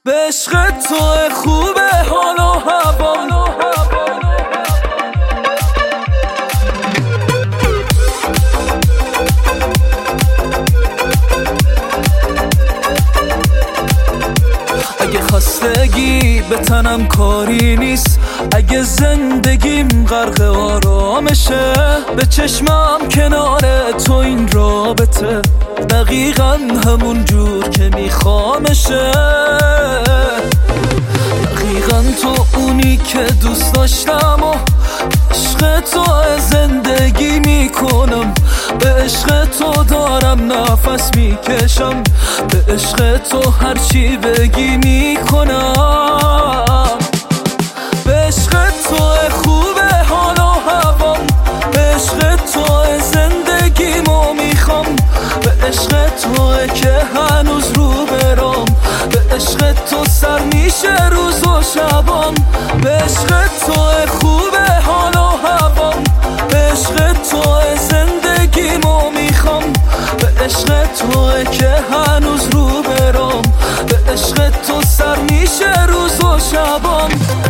به عشق تو خوبه حال و هوام. اگه خستگی به تنم کاری نیست، اگه زندگیم غرق آرامشه، به چشمم کنار تو این رابطه دقیقا همون جور که میخوامشه. دقیقا تو اونی که دوست داشتم و عشق تو زندگی میکنم. به عشق تو دارم نفس میکشم، به عشق تو هرچی بگی میکنم. به عشق تو خوبه حال و هوام، به عشق تو زندگیمو میخوام، به عشق تو که هنوز رو برام، به عشق تو سر میشه روز و شبام. به عشق تو خوبه حال و هوام، به عشق تو زندگیمو میخوام، به عشق تو که هنوز رو برام، به عشق تو سر میشه روز و شبام.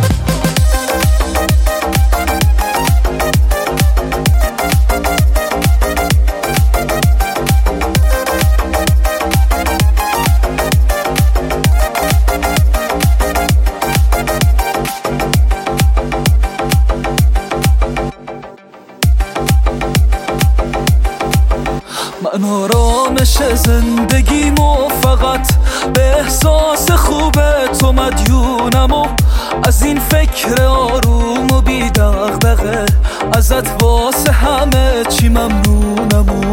من آرامش زندگیمو فقط به احساس خوب تو مدیونم و از این فکر آروم و بی دغدغه ازت واسه همه چی ممنونم و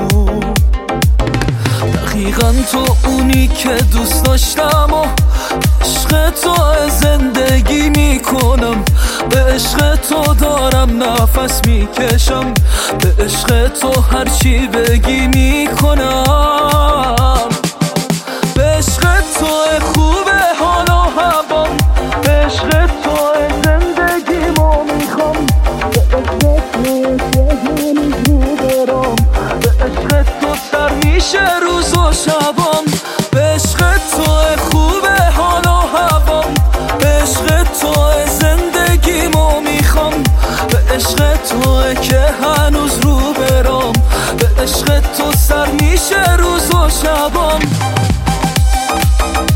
دقیقا تو اونی که دوست داشتم و عشق تو زندگی میکنم. به عشق تو دارم نفس میکشم، به عشق تو هرچی بگی میکنم. به عشق تو خوبه حال و هوام، به عشق تو زندگیمو میخوام، به عشق تو هنوز رو برام، به عشق تو سر میشه روز و شبام. به عشق تو خوبه حال و هوام، به عشق تو زندگیمو میخوام، به عشق تو که هنوز رو برام، به عشق تو سر میشه روز و شبام.